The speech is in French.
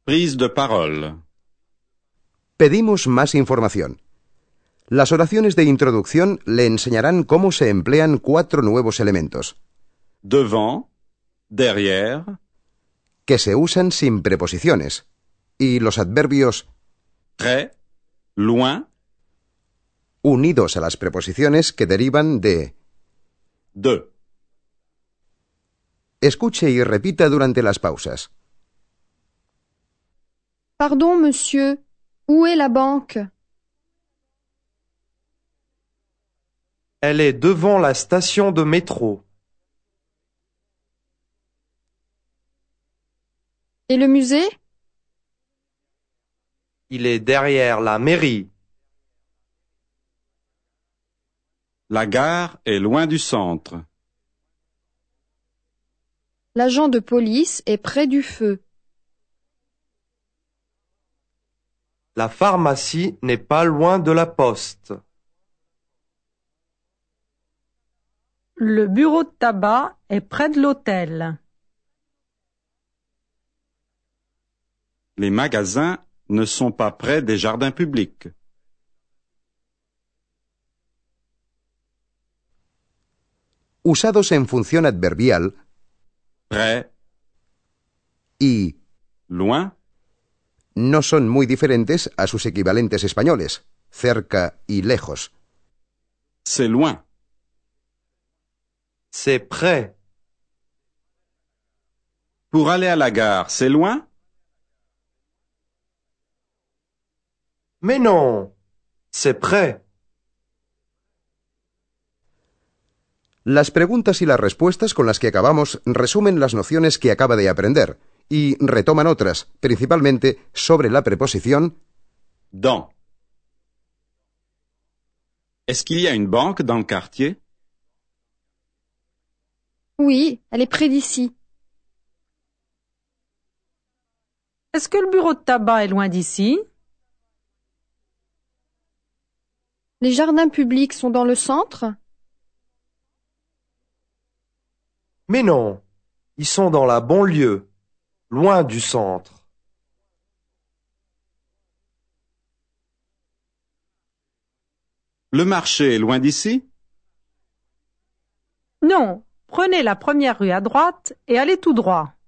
Prise de parole. Pedimos más información. Las oraciones de introducción le enseñarán cómo se emplean 4 nuevos elementos. Devant, derrière, Que se usan sin preposiciones. Y los adverbios près, loin, unidos a las preposiciones que derivan de. de. Escuche y repita durante las pausas. Pardon, monsieur. Où est la banque? Elle est devant la station de métro. Et le musée? Il est derrière la mairie. La gare est loin du centre. L'agent de police est près du feu. La pharmacie n'est pas loin de la poste. Le bureau de tabac est près de l'hôtel. Les magasins ne sont pas près des jardins publics. Usados en función adverbial Près, y loin, no son muy diferentes a sus equivalentes españoles, cerca y lejos. c'est loin. C'est près. Pour aller à la gare, c'est loin? Mais non, c'est près. Las preguntas y las respuestas con las que acabamos resumen las nociones que acaba de aprender y retoman otras, principalmente sobre la preposición Dans. Est-ce qu'il y a une banque dans le quartier? Oui, elle est près d'ici. Est-ce que le bureau de tabac est loin d'ici? Les jardins publics sont dans le centre? Mais non, ils sont dans la banlieue, loin du centre. Le marché est loin d'ici? Non, prenez la première rue à droite et allez tout droit.